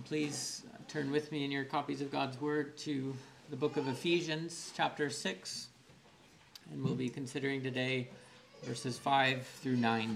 Please turn with me in your copies of God's Word to the book of Ephesians, chapter 6, and we'll be considering today verses 5 through 9.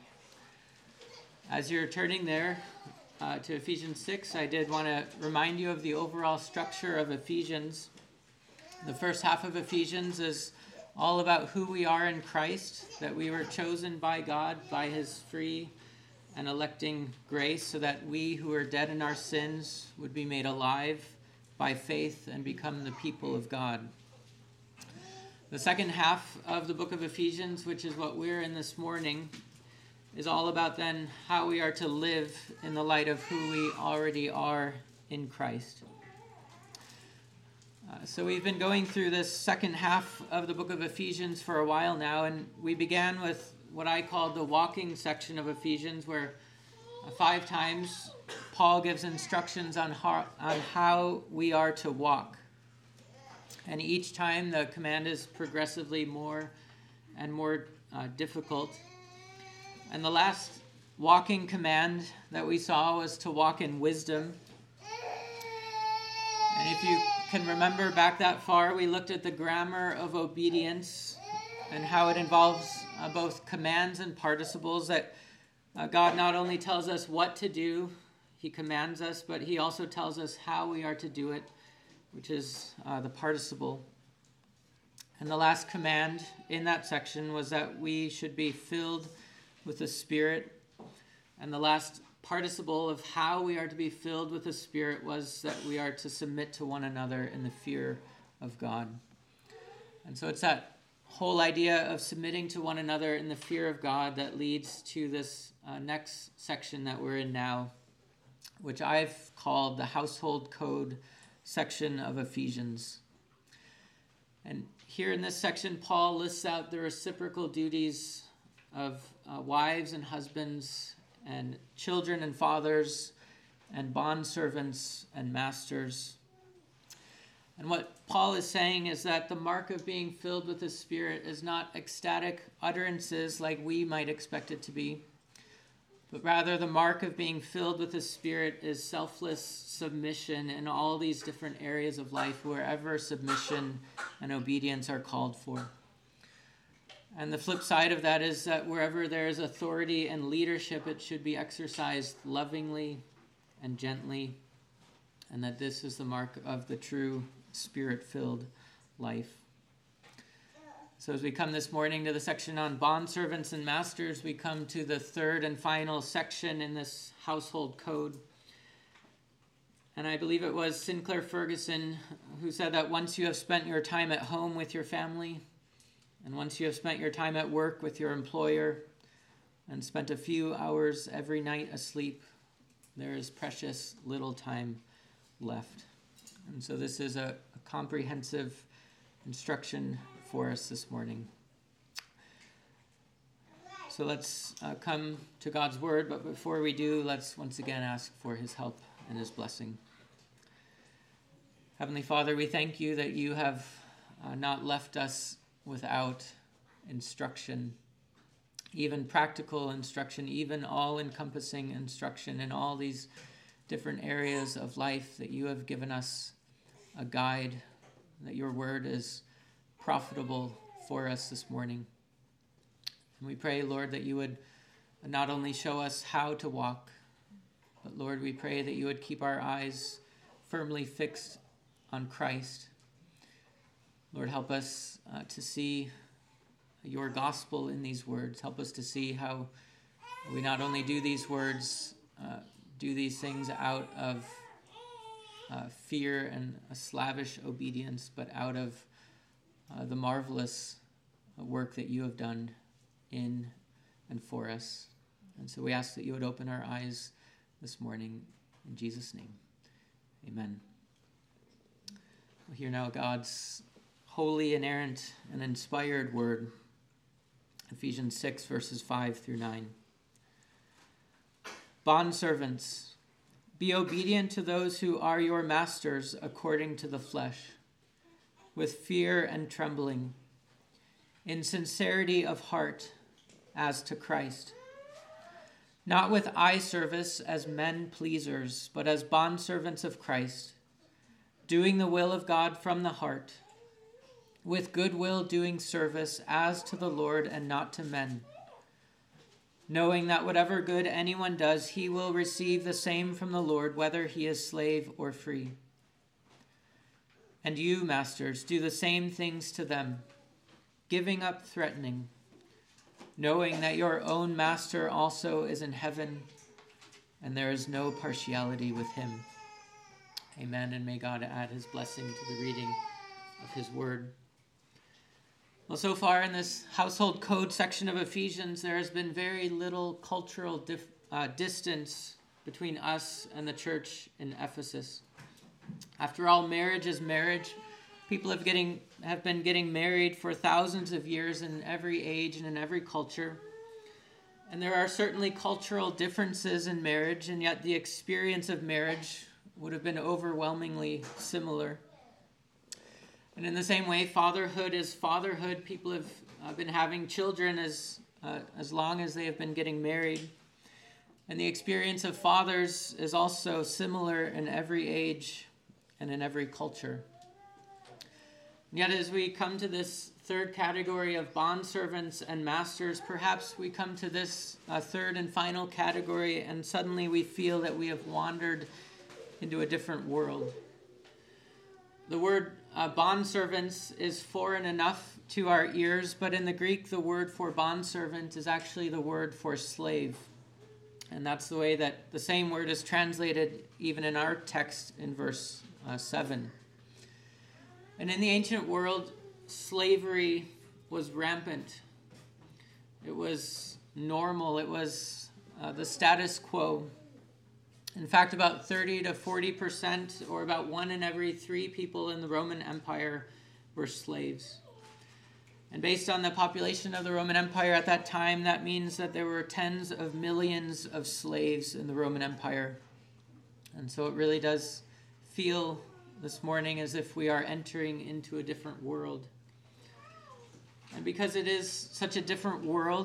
As you're turning there to Ephesians 6, I did want to remind you of the overall structure of Ephesians. The first half of Ephesians is all about who we are in Christ, that we were chosen by God by his free and electing grace, so that we who are dead in our sins would be made alive by faith and become the people of God. The second half of the book of Ephesians, which is what we're in this morning, is all about then how we are to live in the light of who we already are in Christ. So we've been going through this second half of the book of Ephesians for a while now, and we began with what I call the walking section of Ephesians, where 5 times Paul gives instructions on how we are to walk. And each time the command is progressively more and more difficult. And the last walking command that we saw was to walk in wisdom. And if you can remember back that far, we looked at the grammar of obedience and how it involves both commands and participles, that God not only tells us what to do, he commands us, but he also tells us how we are to do it, which is the participle. And the last command in that section was that we should be filled with the Spirit. And the last participle of how we are to be filled with the Spirit was that we are to submit to one another in the fear of God. And so it's that whole idea of submitting to one another in the fear of God that leads to this next section that we're in now, which I've called the household code section of Ephesians. And here in this section, Paul lists out the reciprocal duties of wives and husbands and children and fathers and bondservants and masters. And what Paul is saying is that the mark of being filled with the Spirit is not ecstatic utterances like we might expect it to be, but rather the mark of being filled with the Spirit is selfless submission in all these different areas of life, wherever submission and obedience are called for. And the flip side of that is that wherever there is authority and leadership, it should be exercised lovingly and gently, and that this is the mark of the true Spirit-filled life. So as we come this morning to the section on bondservants and masters, we come to the third and final section in this household code. And I believe it was Sinclair Ferguson who said that once you have spent your time at home with your family, and once you have spent your time at work with your employer, and spent a few hours every night asleep, there is precious little time left. And so this is a comprehensive instruction for us this morning. So let's come to God's word, but before we do, let's once again ask for his help and his blessing. Heavenly Father, we thank you that you have not left us without instruction, even practical instruction, even all-encompassing instruction in all these different areas of life, that you have given us a guide, that your word is profitable for us this morning. And we pray, Lord, that you would not only show us how to walk, but Lord, we pray that you would keep our eyes firmly fixed on Christ. Lord, help us to see your gospel in these words. Help us to see how we not only do these words, do these things out of fear and a slavish obedience, but out of the marvelous work that you have done in and for us. And so we ask that you would open our eyes this morning in Jesus' name. Amen. We'll hear now God's holy, inerrant, and inspired word. Ephesians 6, verses 5 through 9. Bondservants, be obedient to those who are your masters according to the flesh, with fear and trembling, in sincerity of heart as to Christ. not with eye service as men pleasers, but as bondservants of Christ, doing the will of God from the heart, with good will doing service as to the Lord and not to men, knowing that whatever good anyone does, he will receive the same from the Lord, whether he is slave or free. And you, masters, do the same things to them, giving up threatening, knowing that your own master also is in heaven, and there is no partiality with him. Amen, and may God add his blessing to the reading of his word. Well, so far in this household code section of Ephesians, there has been very little cultural distance between us and the church in Ephesus. After all, marriage is marriage. People have been getting married for thousands of years in every age and in every culture. And there are certainly cultural differences in marriage, and yet the experience of marriage would have been overwhelmingly similar. And in the same way, fatherhood is fatherhood. People have been having children as long as they have been getting married. And the experience of fathers is also similar in every age and in every culture. And yet as we come to this third category of bondservants and masters, perhaps we come to this third and final category, and suddenly we feel that we have wandered into a different world. The word bondservants is foreign enough to our ears, but in the Greek, the word for bondservant is actually the word for slave. And that's the way that the same word is translated even in our text in verse 7. And in the ancient world, slavery was rampant. It was normal. It was the status quo. In fact, about 30 to 40%, or about 1 in every 3 people in the Roman Empire were slaves. And based on the population of the Roman Empire at that time, that means that there were tens of millions of slaves in the Roman Empire. And so it really does feel this morning as if we are entering into a different world. And because it is such a different world,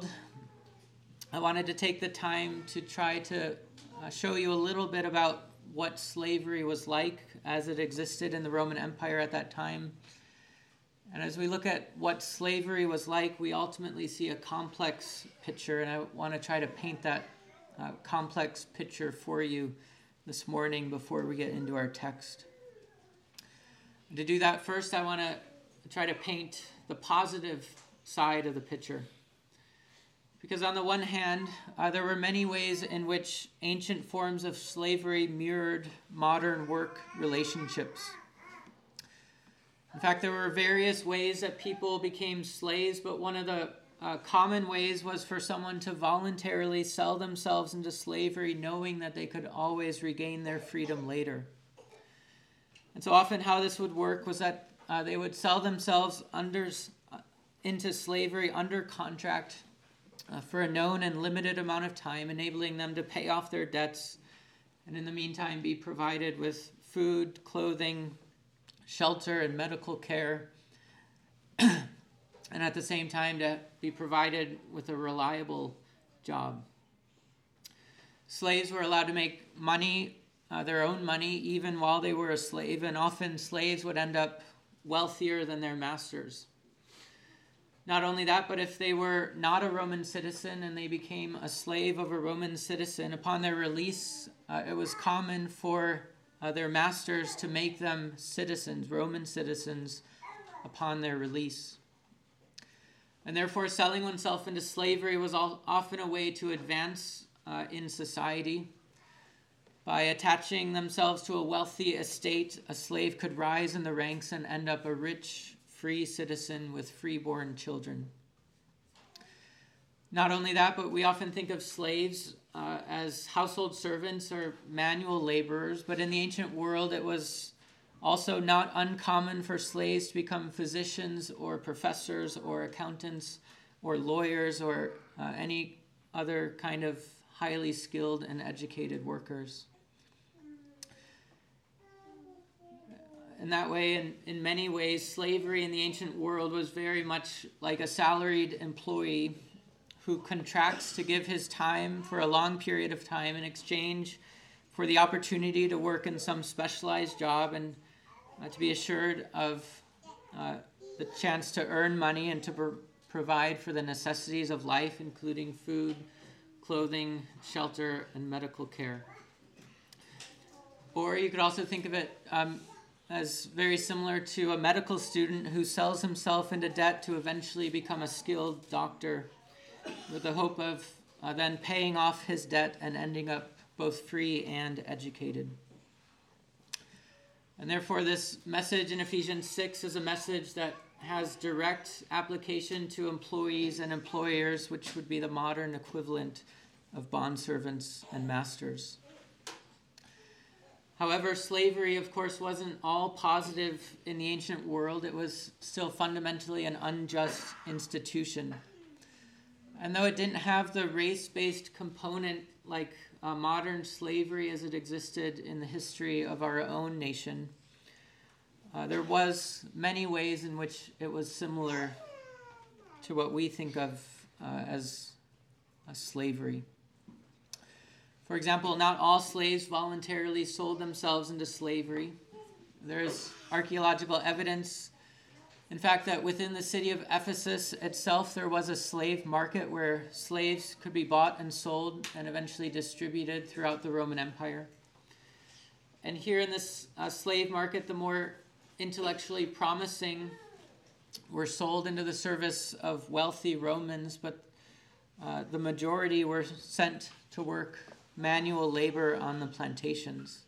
I wanted to take the time to try to show you a little bit about what slavery was like as it existed in the Roman Empire at that time. And as we look at what slavery was like, we ultimately see a complex picture, and I want to try to paint that complex picture for you this morning before we get into our text. And to do that, first I want to try to paint the positive side of the picture. Because on the one hand, there were many ways in which ancient forms of slavery mirrored modern work relationships. In fact, there were various ways that people became slaves, but one of the common ways was for someone to voluntarily sell themselves into slavery, knowing that they could always regain their freedom later. And so often how this would work was that they would sell themselves into slavery under contract for a known and limited amount of time, enabling them to pay off their debts, and in the meantime be provided with food, clothing, shelter, and medical care, and at the same time to be provided with a reliable job. Slaves were allowed to make money, their own money, even while they were a slave, and often slaves would end up wealthier than their masters. Not only that, but if they were not a Roman citizen and they became a slave of a Roman citizen, upon their release, it was common for their masters to make them citizens, Roman citizens, upon their release. And therefore, selling oneself into slavery was often a way to advance in society. By attaching themselves to a wealthy estate, a slave could rise in the ranks and end up a rich, free citizen with freeborn children. Not only that, but we often think of slaves as household servants or manual laborers, but in the ancient world it was also not uncommon for slaves to become physicians or professors or accountants or lawyers or any other kind of highly skilled and educated workers. In that way, in many ways, slavery in the ancient world was very much like a salaried employee who contracts to give his time for a long period of time in exchange for the opportunity to work in some specialized job and to be assured of the chance to earn money and to provide for the necessities of life, including food, clothing, shelter, and medical care. Or you could also think of it as very similar to a medical student who sells himself into debt to eventually become a skilled doctor with the hope of then paying off his debt and ending up both free and educated. And therefore, this message in Ephesians 6 is a message that has direct application to employees and employers, which would be the modern equivalent of bondservants and masters. However, slavery, of course, wasn't all positive in the ancient world. It was still fundamentally an unjust institution. And though it didn't have the race-based component like modern slavery as it existed in the history of our own nation, there was many ways in which it was similar to what we think of as slavery. For example, not all slaves voluntarily sold themselves into slavery. There's archaeological evidence, in fact, that within the city of Ephesus itself, there was a slave market where slaves could be bought and sold and eventually distributed throughout the Roman Empire. And here in this slave market, the more intellectually promising were sold into the service of wealthy Romans, but the majority were sent to work manual labor on the plantations.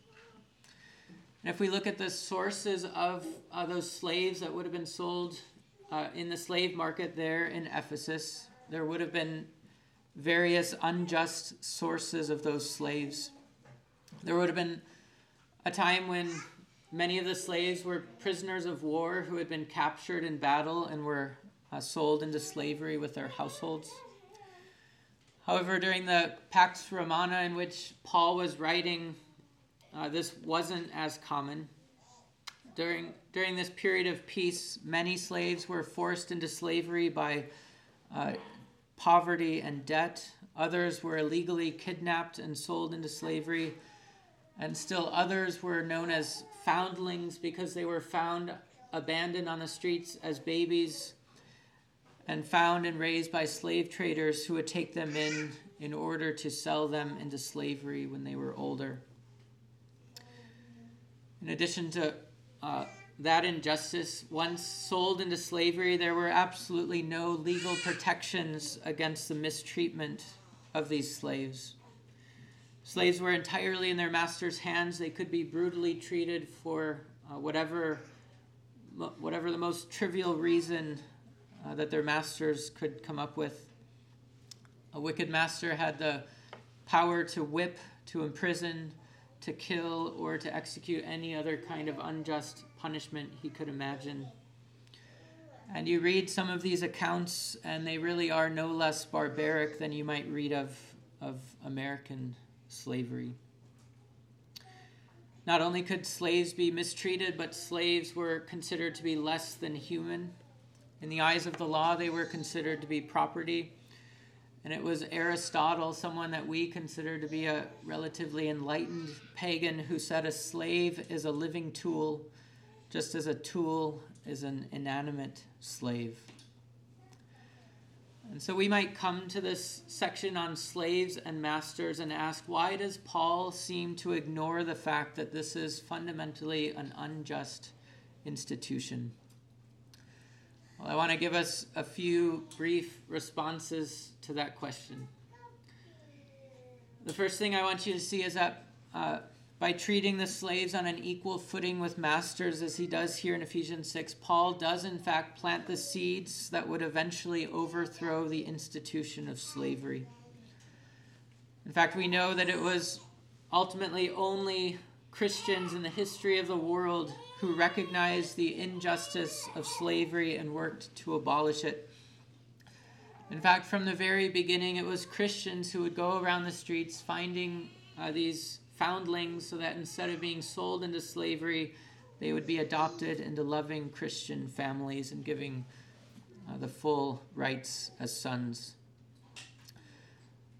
And if we look at the sources of those slaves that would have been sold in the slave market there in Ephesus, there would have been various unjust sources of those slaves. There would have been a time when many of the slaves were prisoners of war who had been captured in battle and were sold into slavery with their households. However, during the Pax Romana in which Paul was writing, this wasn't as common. During this period of peace, many slaves were forced into slavery by poverty and debt. Others were illegally kidnapped and sold into slavery. And still others were known as foundlings because they were found abandoned on the streets as babies and found and raised by slave traders who would take them in order to sell them into slavery when they were older. In addition to that injustice, once sold into slavery, there were absolutely no legal protections against the mistreatment of these slaves. Slaves were entirely in their master's hands. They could be brutally treated for whatever the most trivial reason that their masters could come up with. A wicked master had the power to whip, to imprison, to kill, or to execute any other kind of unjust punishment he could imagine. And you read some of these accounts, and they really are no less barbaric than you might read of American slavery. Not only could slaves be mistreated, but slaves were considered to be less than human. In the eyes of the law, they were considered to be property. And it was Aristotle, someone that we consider to be a relatively enlightened pagan, who said a slave is a living tool, just as a tool is an inanimate slave. And so we might come to this section on slaves and masters and ask, why does Paul seem to ignore the fact that this is fundamentally an unjust institution? Well, I want to give us a few brief responses to that question. The first thing I want you to see is that by treating the slaves on an equal footing with masters, as he does here in Ephesians 6, Paul does in fact plant the seeds that would eventually overthrow the institution of slavery. In fact, we know that it was ultimately only Christians in the history of the world who recognized the injustice of slavery and worked to abolish it. In fact, from the very beginning, it was Christians who would go around the streets finding these foundlings so that instead of being sold into slavery, they would be adopted into loving Christian families and giving the full rights as sons.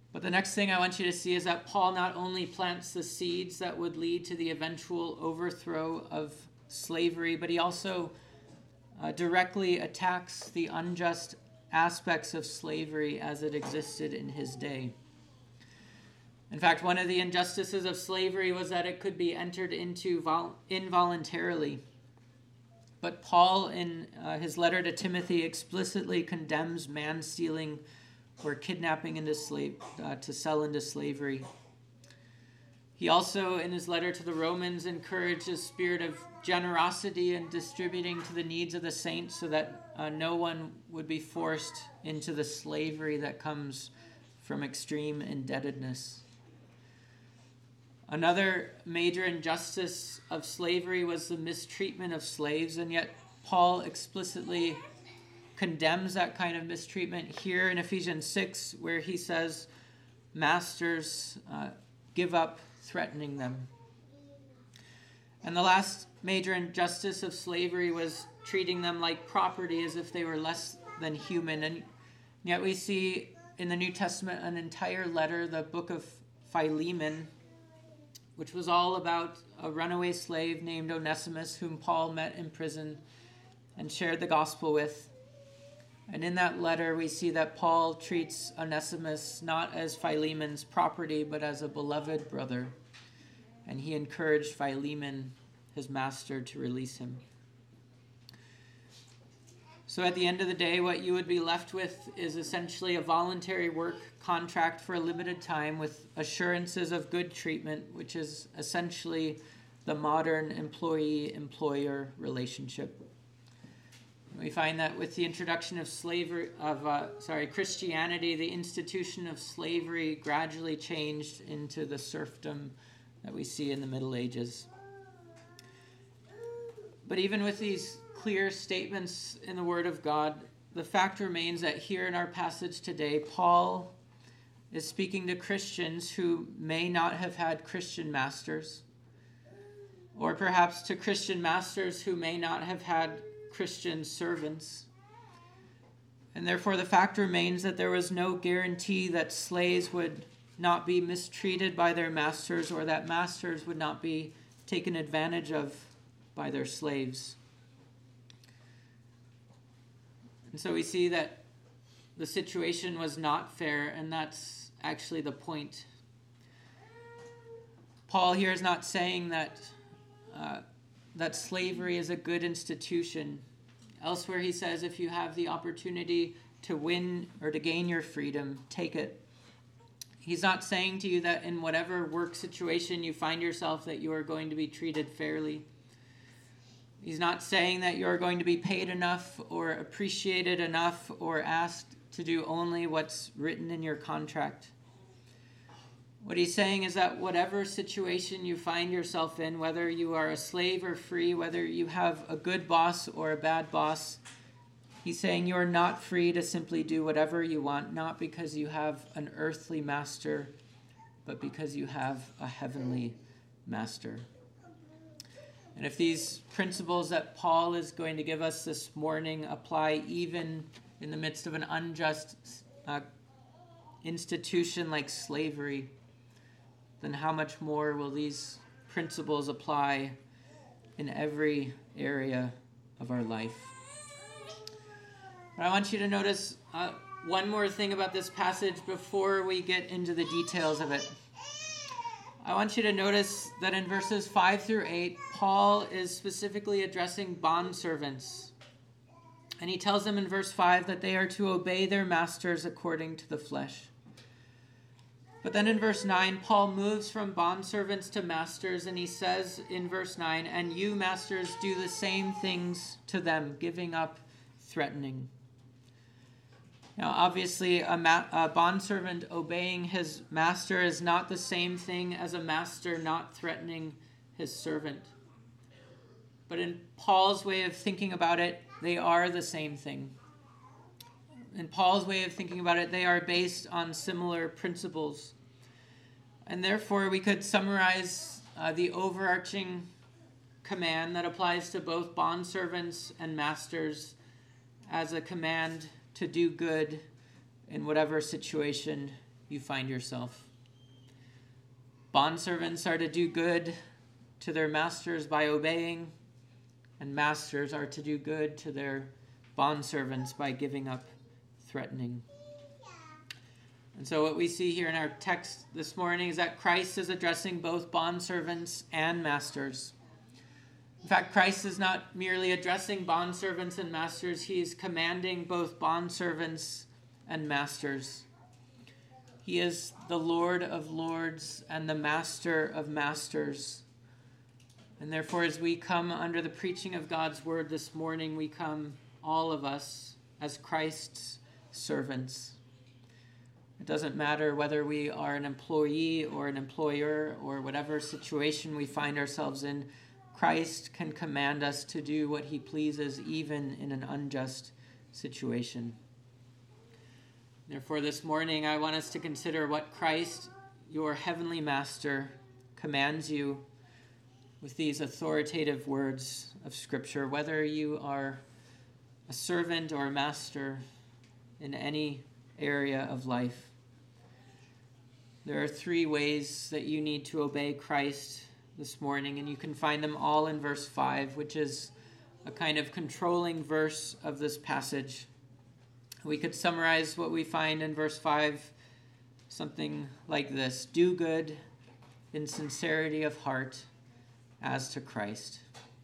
But the next thing I want you to see is that Paul not only plants the seeds that would lead to the eventual overthrow of slavery, but he also directly attacks the unjust aspects of slavery as it existed in his day. In fact, one of the injustices of slavery was that it could be entered into involuntarily. But Paul, in his letter to Timothy, explicitly condemns man-stealing or kidnapping to sell into slavery. He also, in his letter to the Romans, encouraged a spirit of generosity and distributing to the needs of the saints so that no one would be forced into the slavery that comes from extreme indebtedness. Another major injustice of slavery was the mistreatment of slaves, and yet Paul explicitly condemns that kind of mistreatment here in Ephesians 6, where he says, "Masters, give up threatening them." And the last major injustice of slavery was treating them like property, as if they were less than human. And yet we see in the New Testament an entire letter, the book of Philemon, which was all about a runaway slave named Onesimus, whom Paul met in prison and shared the gospel with. And in that letter, we see that Paul treats Onesimus not as Philemon's property, but as a beloved brother. And he encouraged Philemon, his master, to release him. So at the end of the day, what you would be left with is essentially a voluntary work contract for a limited time with assurances of good treatment, which is essentially the modern employee-employer relationship. We find that with the introduction of Christianity, the institution of slavery gradually changed into the serfdom that we see in the Middle Ages. But even with these clear statements in the Word of God, the fact remains that here in our passage today, Paul is speaking to Christians who may not have had Christian masters, or perhaps to Christian masters who may not have had Christian servants. And therefore the fact remains that there was no guarantee that slaves would not be mistreated by their masters, or that masters would not be taken advantage of by their slaves. And so we see that the situation was not fair, and that's actually the point. Paul here is not saying that slavery is a good institution. Elsewhere he says, if you have the opportunity to win or to gain your freedom, take it. He's not saying to you that in whatever work situation you find yourself that you are going to be treated fairly. He's not saying that you're going to be paid enough or appreciated enough or asked to do only what's written in your contract. What he's saying is that whatever situation you find yourself in, whether you are a slave or free, whether you have a good boss or a bad boss, he's saying you are not free to simply do whatever you want, not because you have an earthly master, but because you have a heavenly master. And if these principles that Paul is going to give us this morning apply even in the midst of an unjust institution like slavery, then how much more will these principles apply in every area of our life? But I want you to notice one more thing about this passage before we get into the details of it. I want you to notice that in verses 5 through 8, Paul is specifically addressing bondservants. And he tells them in verse 5 that they are to obey their masters according to the flesh. But then in verse 9, Paul moves from bondservants to masters, and he says in verse 9, "And you, masters, do the same things to them, giving up threatening." Now, obviously, a bondservant obeying his master is not the same thing as a master not threatening his servant. But in Paul's way of thinking about it, they are the same thing. In Paul's way of thinking about it, they are based on similar principles. And therefore, we could summarize the overarching command that applies to both bondservants and masters as a command to do good in whatever situation you find yourself. Bondservants are to do good to their masters by obeying, and masters are to do good to their bondservants by giving up threatening. And so what we see here in our text this morning is that Christ is addressing both bondservants and masters. In fact, Christ is not merely addressing bondservants and masters, he is commanding both bondservants and masters. He is the Lord of lords and the Master of masters. And therefore, as we come under the preaching of God's word this morning, we come, all of us, as Christ's servants. It doesn't matter whether we are an employee or an employer or whatever situation we find ourselves in, Christ can command us to do what he pleases even in an unjust situation. Therefore, this morning I want us to consider what Christ, your heavenly master, commands you with these authoritative words of Scripture, whether you are a servant or a master in any area of life. There are 3 ways that you need to obey Christ this morning, and you can find them all in verse 5, which is a kind of controlling verse of this passage. We could summarize what we find in verse 5 something like this: do good in sincerity of heart as to Christ.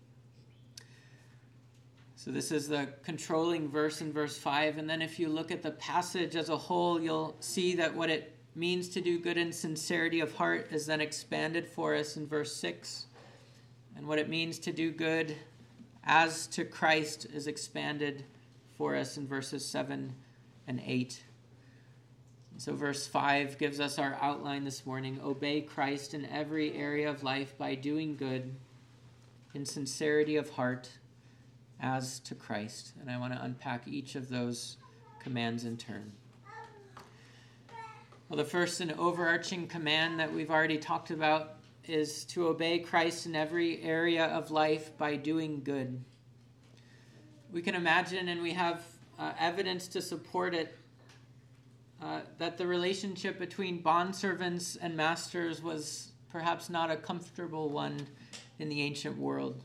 So this is the controlling verse in verse 5, and then if you look at the passage as a whole, you'll see that what it means to do good in sincerity of heart is then expanded for us in verse 6. And what it means to do good as to Christ is expanded for us in verses 7 and 8. And so verse 5 gives us our outline this morning: obey Christ in every area of life by doing good in sincerity of heart as to Christ. And I want to unpack each of those commands in turn. Well, the first and overarching command that we've already talked about is to obey Christ in every area of life by doing good. We can imagine, and we have evidence to support it, that the relationship between bondservants and masters was perhaps not a comfortable one in the ancient world.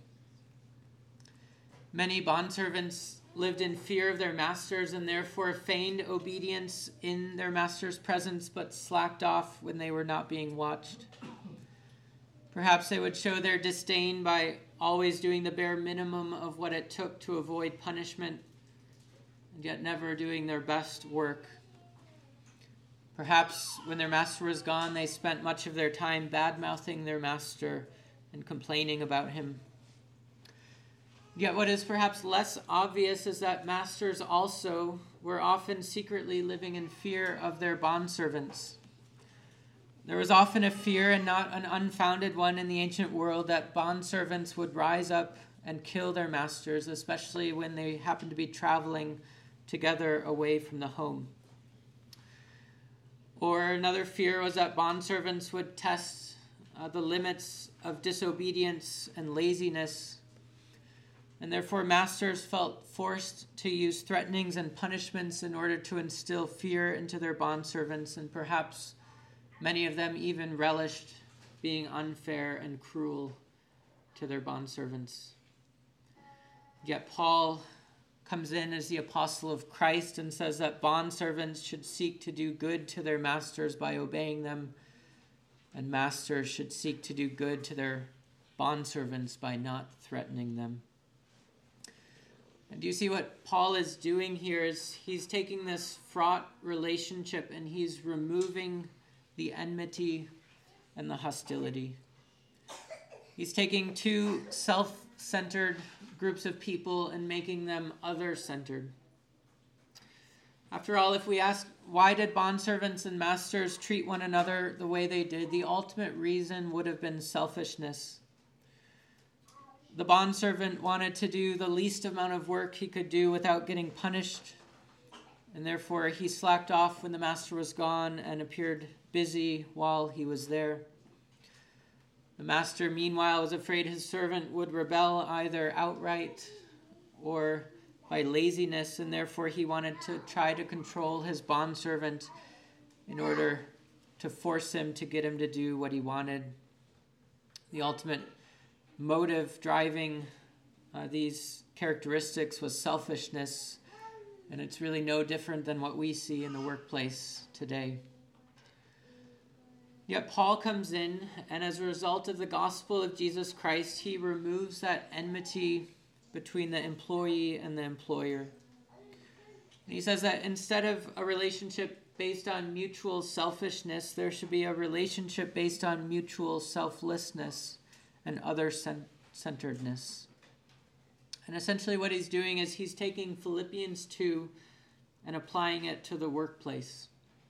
Many bondservants lived in fear of their masters and therefore feigned obedience in their master's presence, but slacked off when they were not being watched. Perhaps they would show their disdain by always doing the bare minimum of what it took to avoid punishment, and yet never doing their best work. Perhaps when their master was gone, they spent much of their time bad-mouthing their master and complaining about him. Yet what is perhaps less obvious is that masters also were often secretly living in fear of their bondservants. There was often a fear, and not an unfounded one in the ancient world, that bondservants would rise up and kill their masters, especially when they happened to be traveling together away from the home. Or another fear was that bondservants would test the limits of disobedience and laziness, and therefore masters felt forced to use threatenings and punishments in order to instill fear into their bondservants, and perhaps many of them even relished being unfair and cruel to their bondservants. Yet Paul comes in as the apostle of Christ and says that bondservants should seek to do good to their masters by obeying them, and masters should seek to do good to their bondservants by not threatening them. And do you see what Paul is doing here is he's taking this fraught relationship and he's removing the enmity and the hostility. He's taking 2 self-centered groups of people and making them other-centered. After all, if we ask, why did bondservants and masters treat one another the way they did, the ultimate reason would have been selfishness. The bondservant wanted to do the least amount of work he could do without getting punished, and therefore he slacked off when the master was gone and appeared busy while he was there. The master, meanwhile, was afraid his servant would rebel either outright or by laziness, and therefore he wanted to try to control his bondservant in order to force him, to get him to do what he wanted. The ultimate motive driving these characteristics was selfishness, and it's really no different than what we see in the workplace today. Yet Paul comes in, and as a result of the gospel of Jesus Christ, he removes that enmity between the employee and the employer. And he says that instead of a relationship based on mutual selfishness, there should be a relationship based on mutual selflessness and other-centeredness. And essentially what he's doing is he's taking Philippians 2 and applying it to the workplace.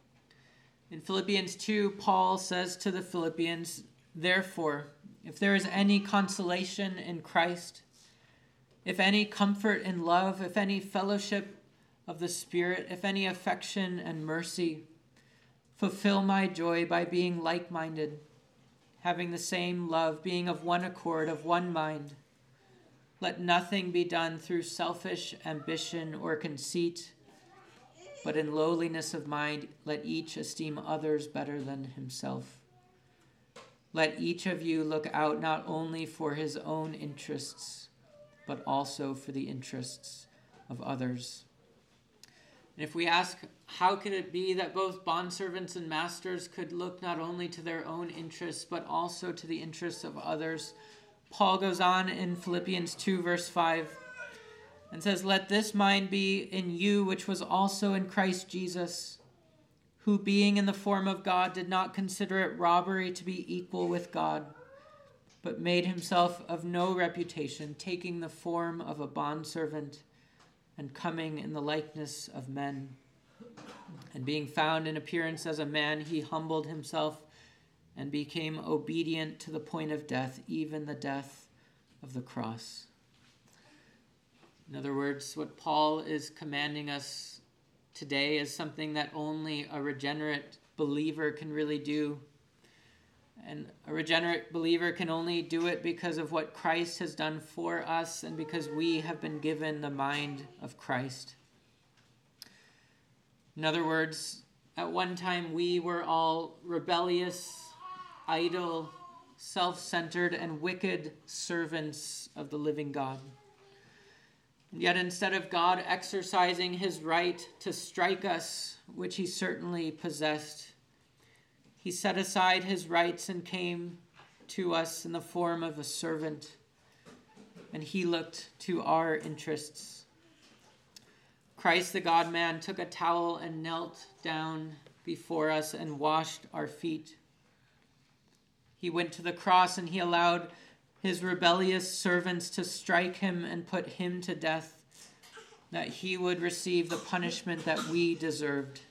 In Philippians 2, Paul says to the Philippians, "Therefore, if there is any consolation in Christ, if any comfort in love, if any fellowship of the Spirit, if any affection and mercy, fulfill my joy by being like-minded, having the same love, being of one accord, of one mind. Let nothing be done through selfish ambition or conceit, but in lowliness of mind, let each esteem others better than himself. Let each of you look out not only for his own interests, but also for the interests of others." And if we ask, how could it be that both bondservants and masters could look not only to their own interests, but also to the interests of others? Paul goes on in Philippians 2, verse 5, and says, "Let this mind be in you, which was also in Christ Jesus, who being in the form of God did not consider it robbery to be equal with God, but made himself of no reputation, taking the form of a bondservant and coming in the likeness of men. And being found in appearance as a man, he humbled himself and became obedient to the point of death, even the death of the cross." In other words, what Paul is commanding us today is something that only a regenerate believer can really do. And a regenerate believer can only do it because of what Christ has done for us and because we have been given the mind of Christ. In other words, at one time we were all rebellious, idle, self-centered, and wicked servants of the living God. And yet instead of God exercising his right to strike us, which he certainly possessed, he set aside his rights and came to us in the form of a servant, and he looked to our interests. Christ, the God-man, took a towel and knelt down before us and washed our feet. He went to the cross and he allowed his rebellious servants to strike him and put him to death, that he would receive the punishment that we deserved.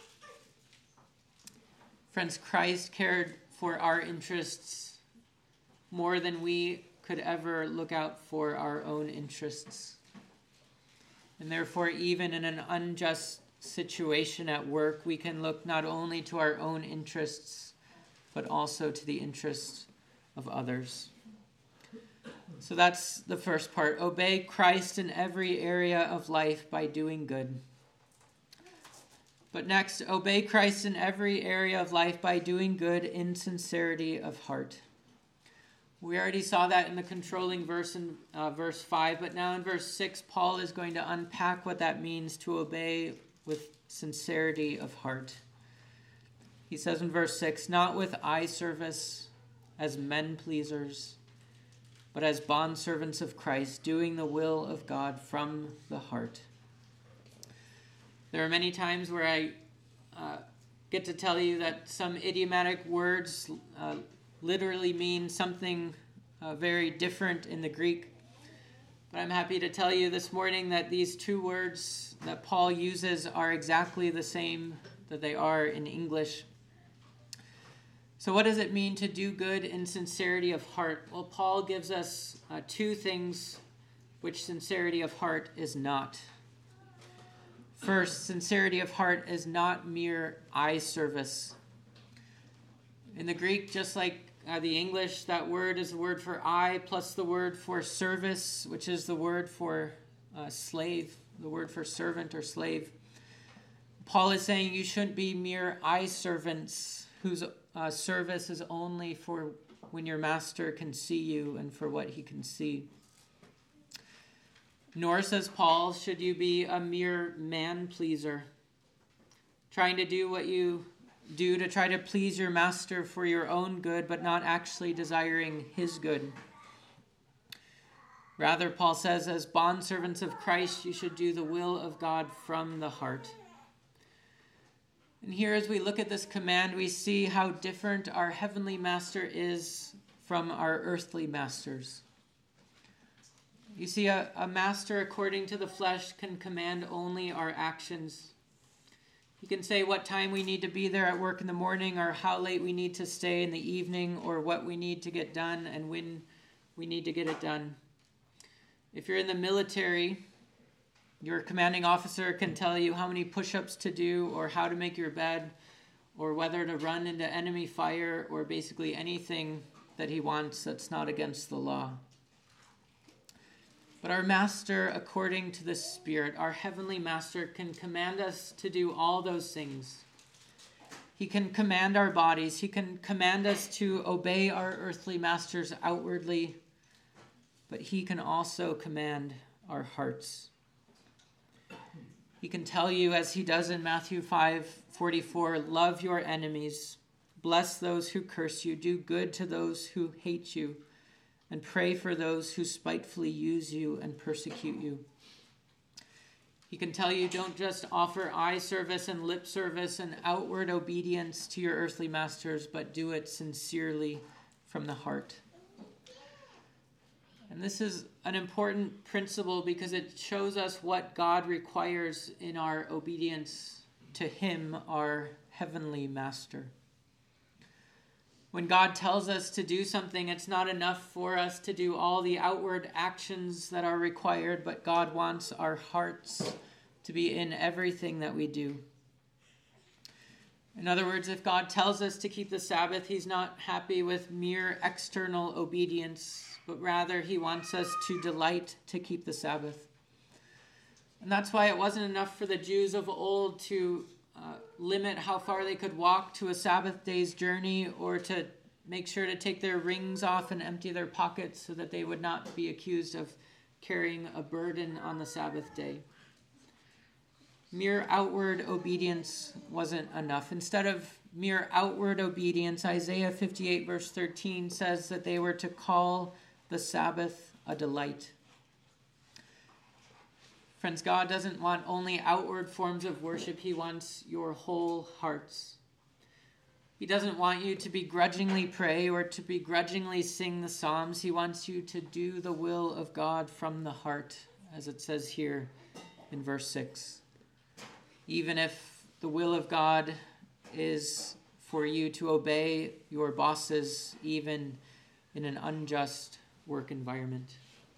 Friends, Christ cared for our interests more than we could ever look out for our own interests. And therefore, even in an unjust situation at work, we can look not only to our own interests, but also to the interests of others. So that's the first part. Obey Christ in every area of life by doing good. But next, obey Christ in every area of life by doing good in sincerity of heart. We already saw that in the controlling verse in verse 5, but now in verse 6, Paul is going to unpack what that means to obey with sincerity of heart. He says in verse 6, "Not with eye service as men pleasers, but as bondservants of Christ, doing the will of God from the heart." There are many times where I get to tell you that some idiomatic words literally mean something very different in the Greek. But I'm happy to tell you this morning that these two words that Paul uses are exactly the same that they are in English. So what does it mean to do good in sincerity of heart? Well, Paul gives us two things which sincerity of heart is not. First, sincerity of heart is not mere eye service. In the Greek, just like the English, that word is the word for eye plus the word for service, which is the word for slave, the word for servant or slave. Paul is saying you shouldn't be mere eye servants whose service is only for when your master can see you and for what he can see. Nor, says Paul, should you be a mere man-pleaser, trying to do what you do to try to please your master for your own good, but not actually desiring his good. Rather, Paul says, as bondservants of Christ, you should do the will of God from the heart. And here, as we look at this command, we see how different our heavenly master is from our earthly masters. You see, a master according to the flesh can command only our actions. He can say what time we need to be there at work in the morning, or how late we need to stay in the evening, or what we need to get done and when we need to get it done. If you're in the military, your commanding officer can tell you how many push-ups to do, or how to make your bed, or whether to run into enemy fire, or basically anything that he wants that's not against the law. But our master, according to the Spirit, our heavenly master, can command us to do all those things. He can command our bodies. He can command us to obey our earthly masters outwardly, but he can also command our hearts. He can tell you, as he does in Matthew 5:44, love your enemies, bless those who curse you, do good to those who hate you, and pray for those who spitefully use you and persecute you. He can tell you, don't just offer eye service and lip service and outward obedience to your earthly masters, but do it sincerely from the heart. And this is an important principle because it shows us what God requires in our obedience to him, our heavenly master. When God tells us to do something, it's not enough for us to do all the outward actions that are required, but God wants our hearts to be in everything that we do. In other words, if God tells us to keep the Sabbath, he's not happy with mere external obedience, but rather he wants us to delight to keep the Sabbath. And that's why it wasn't enough for the Jews of old to limit how far they could walk to a Sabbath day's journey, or to make sure to take their rings off and empty their pockets so that they would not be accused of carrying a burden on the Sabbath day. Mere outward obedience wasn't enough. Instead of mere outward obedience, Isaiah 58 verse 13 says that they were to call the Sabbath a delight. Friends, God doesn't want only outward forms of worship. He wants your whole hearts. He doesn't want you to begrudgingly pray or to begrudgingly sing the Psalms. He wants you to do the will of God from the heart, as it says here in verse 6. Even if the will of God is for you to obey your bosses, even in an unjust work environment.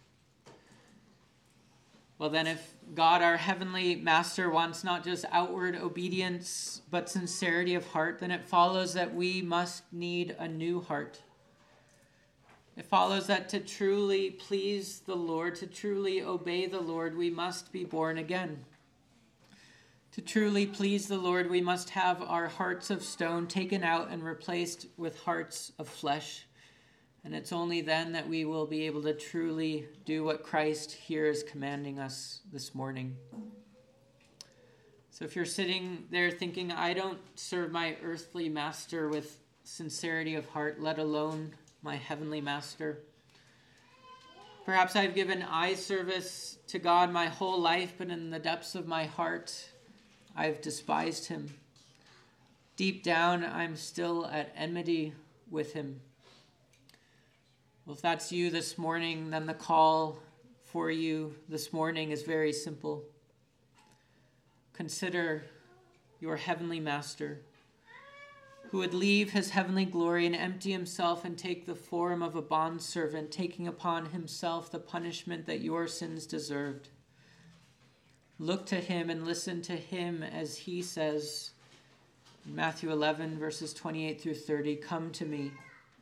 Well, then, if God, our heavenly master, wants not just outward obedience, but sincerity of heart, then it follows that we must need a new heart. It follows that to truly please the Lord, to truly obey the Lord, we must be born again. To truly please the Lord, we must have our hearts of stone taken out and replaced with hearts of flesh. And it's only then that we will be able to truly do what Christ here is commanding us this morning. So if you're sitting there thinking, I don't serve my earthly master with sincerity of heart, let alone my heavenly master. Perhaps I've given eye service to God my whole life, but in the depths of my heart, I've despised him. Deep down, I'm still at enmity with him. Well, if that's you this morning, then the call for you this morning is very simple. Consider your heavenly master, who would leave his heavenly glory and empty himself and take the form of a bondservant, taking upon himself the punishment that your sins deserved. Look to him and listen to him as he says in Matthew 11, verses 28 through 30, come to me,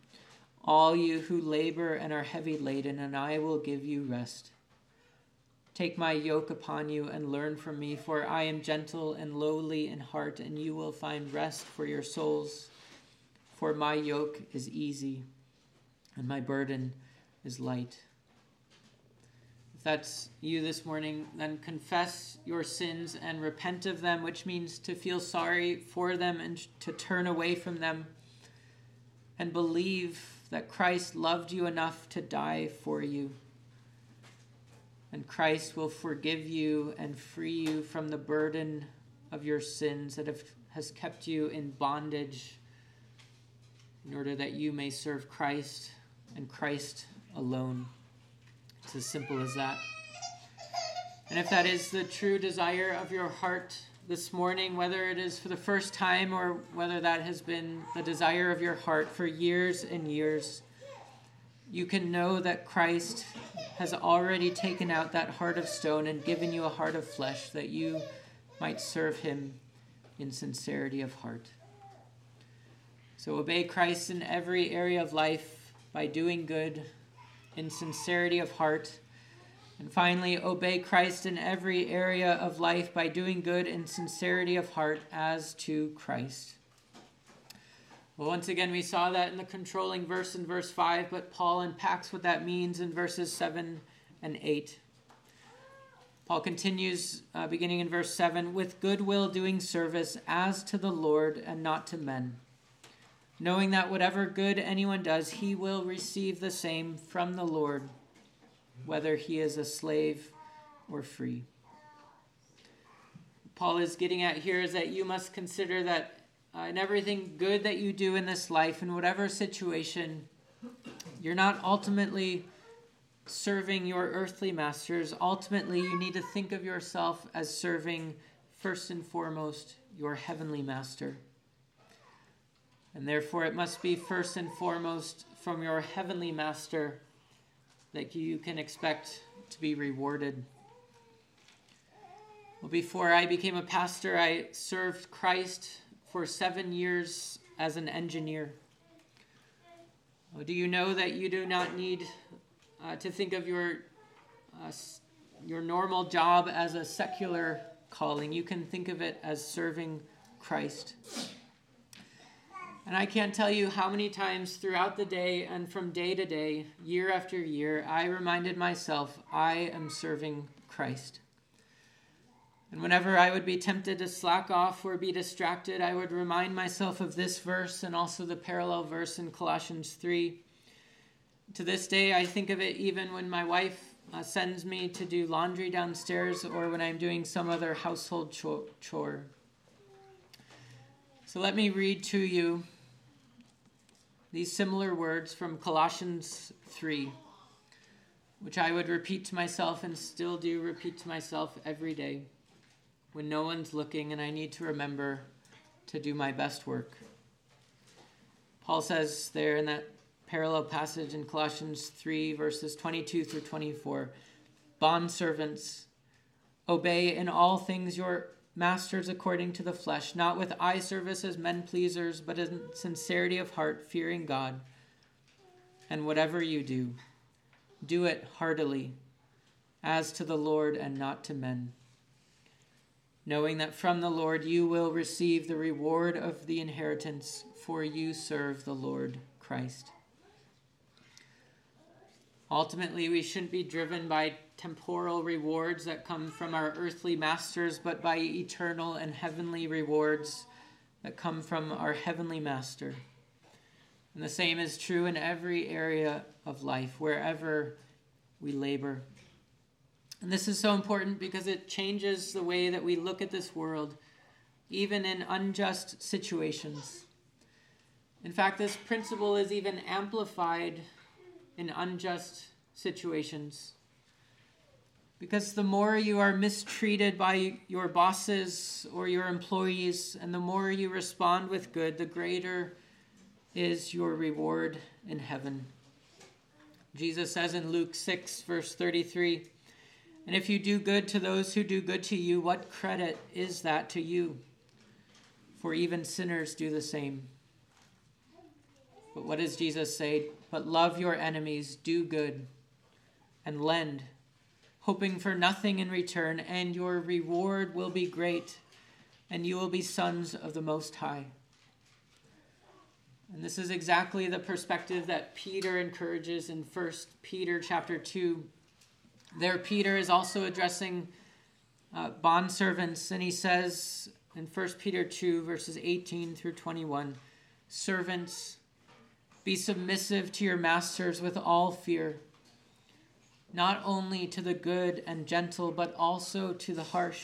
all you who labor and are heavy laden, and I will give you rest. Take my yoke upon you and learn from me, for I am gentle and lowly in heart, and you will find rest for your souls. For my yoke is easy and my burden is light. If that's you this morning, then confess your sins and repent of them, which means to feel sorry for them and to turn away from them, and believe that Christ loved you enough to die for you. And Christ will forgive you and free you from the burden of your sins that has kept you in bondage, in order that you may serve Christ and Christ alone. It's as simple as that. And if that is the true desire of your heart this morning, whether it is for the first time or whether that has been the desire of your heart for years and years, you can know that Christ has already taken out that heart of stone and given you a heart of flesh, that you might serve him in sincerity of heart. So obey Christ in every area of life by doing good in sincerity of heart. And finally, obey Christ in every area of life by doing good in sincerity of heart as to Christ. Well, once again, we saw that in the controlling verse in verse 5, but Paul unpacks what that means in verses 7 and 8. Paul continues, beginning in verse 7, with goodwill doing service as to the Lord and not to men, knowing that whatever good anyone does, he will receive the same from the Lord, whether he is a slave or free. Paul is getting at here is that you must consider that in everything good that you do in this life, in whatever situation, you're not ultimately serving your earthly masters. Ultimately, you need to think of yourself as serving, first and foremost, your heavenly master. And therefore, it must be first and foremost from your heavenly master that you can expect to be rewarded. Well, before I became a pastor, I served Christ for 7 years as an engineer. Do you know that you do not need to think of your normal job as a secular calling? You can think of it as serving Christ. And I can't tell you how many times throughout the day and from day to day, year after year, I reminded myself I am serving Christ. And whenever I would be tempted to slack off or be distracted, I would remind myself of this verse and also the parallel verse in Colossians 3. To this day, I think of it even when my wife sends me to do laundry downstairs or when I'm doing some other household chore. So let me read to you these similar words from Colossians 3, which I would repeat to myself and still do repeat to myself every day when no one's looking and I need to remember to do my best work. Paul says there in that parallel passage in Colossians 3, verses 22 through 24, bondservants, obey in all things your masters according to the flesh, not with eye service as men pleasers, but in sincerity of heart, fearing God. And whatever you do, do it heartily, as to the Lord and not to men, knowing that from the Lord you will receive the reward of the inheritance, for you serve the Lord Christ. Ultimately, we shouldn't be driven by temporal rewards that come from our earthly masters, but by eternal and heavenly rewards that come from our heavenly master. And the same is true in every area of life, wherever we labor. And this is so important because it changes the way that we look at this world, even in unjust situations. In fact, this principle is even amplified in unjust situations. Because the more you are mistreated by your bosses or your employees, and the more you respond with good, the greater is your reward in heaven. Jesus says in Luke 6, verse 33, and if you do good to those who do good to you, what credit is that to you? For even sinners do the same. But what does Jesus say? But love your enemies, do good, and lend, hoping for nothing in return, and your reward will be great, and you will be sons of the Most High. And this is exactly the perspective that Peter encourages in 1 Peter chapter 2. There, Peter is also addressing bondservants, and he says in 1 Peter 2, verses 18 through 21, "Servants, be submissive to your masters with all fear, not only to the good and gentle, but also to the harsh.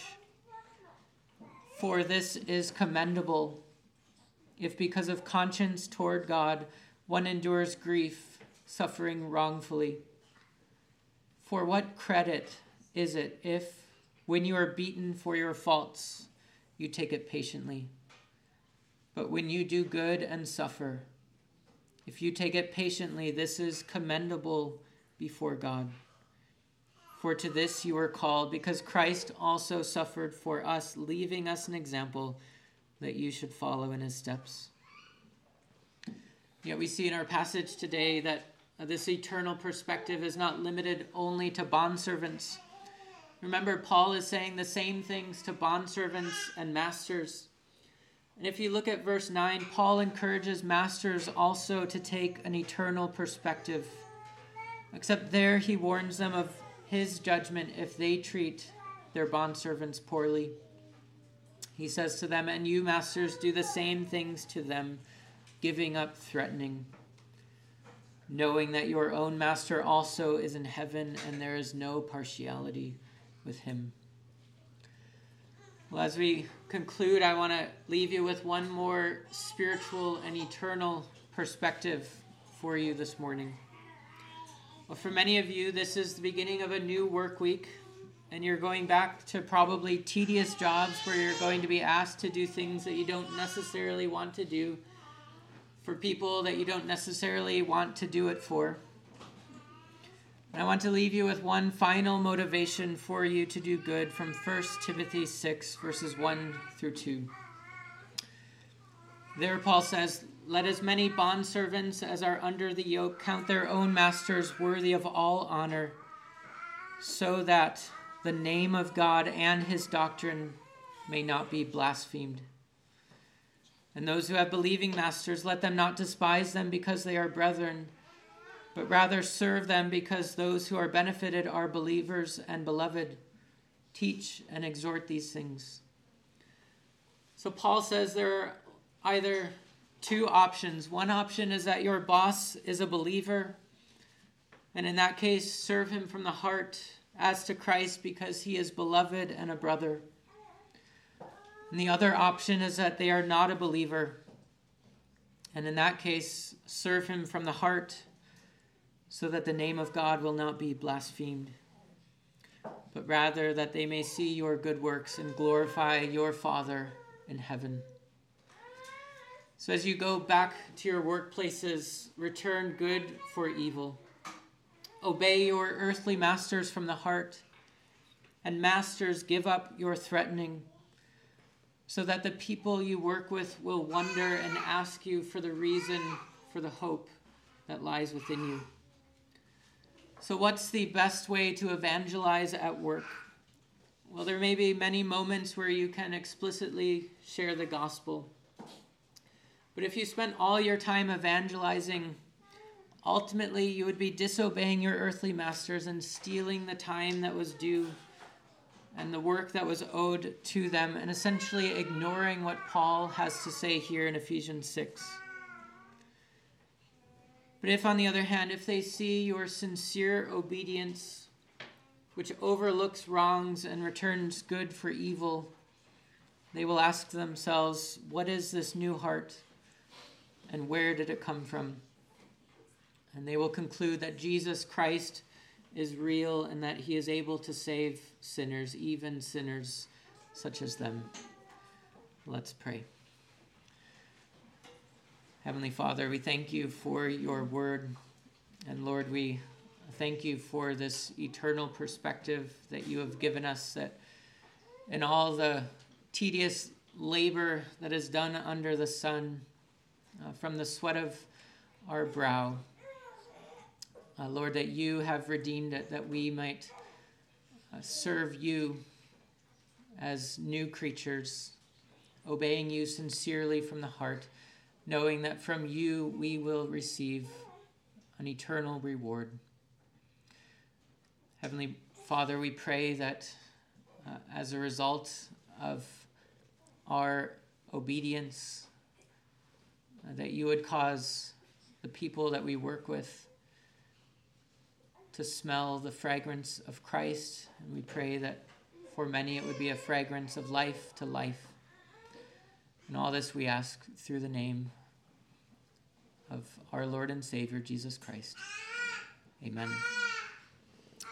For this is commendable, if because of conscience toward God one endures grief, suffering wrongfully. For what credit is it if, when you are beaten for your faults, you take it patiently? But when you do good and suffer, if you take it patiently, this is commendable before God. For to this you are called, because Christ also suffered for us, leaving us an example that you should follow in his steps." Yet we see in our passage today that this eternal perspective is not limited only to bondservants. Remember, Paul is saying the same things to bondservants and masters. And if you look at verse 9, Paul encourages masters also to take an eternal perspective. Except there he warns them of his judgment if they treat their bondservants poorly. He says to them, "And you, masters, do the same things to them, giving up threatening, knowing that your own master also is in heaven, and there is no partiality with him." Well, as we conclude, I want to leave you with one more spiritual and eternal perspective for you this morning. Well, for many of you, this is the beginning of a new work week, and you're going back to probably tedious jobs where you're going to be asked to do things that you don't necessarily want to do for people that you don't necessarily want to do it for. And I want to leave you with one final motivation for you to do good from 1 Timothy 6, verses 1 through 2. There Paul says, "Let as many bondservants as are under the yoke count their own masters worthy of all honor, so that the name of God and his doctrine may not be blasphemed. And those who have believing masters, let them not despise them because they are brethren, but rather serve them because those who are benefited are believers and beloved. Teach and exhort these things." So Paul says there are either two options. One option is that your boss is a believer, and in that case, serve him from the heart as to Christ because he is beloved and a brother. And the other option is that they are not a believer, and in that case, serve him from the heart so that the name of God will not be blasphemed, but rather that they may see your good works and glorify your Father in heaven. So as you go back to your workplaces, return good for evil. Obey your earthly masters from the heart, and masters, give up your threatening, so that the people you work with will wonder and ask you for the reason for the hope that lies within you. So what's the best way to evangelize at work? Well, there may be many moments where you can explicitly share the gospel. But if you spent all your time evangelizing, ultimately you would be disobeying your earthly masters and stealing the time that was due and the work that was owed to them, and essentially ignoring what Paul has to say here in Ephesians 6. But if, on the other hand, if they see your sincere obedience, which overlooks wrongs and returns good for evil, they will ask themselves, what is this new heart, and where did it come from? And they will conclude that Jesus Christ is real and that he is able to save sinners, even sinners such as them. Let's pray. Heavenly Father, we thank you for your word. And Lord, we thank you for this eternal perspective that you have given us, that in all the tedious labor that is done under the sun, from the sweat of our brow, Lord, that you have redeemed it, that we might serve you as new creatures, obeying you sincerely from the heart, knowing that from you we will receive an eternal reward. Heavenly Father, we pray that as a result of our obedience, that you would cause the people that we work with to smell the fragrance of Christ. And we pray that for many it would be a fragrance of life to life. And all this we ask through the name of our Lord and Savior, Jesus Christ. Amen.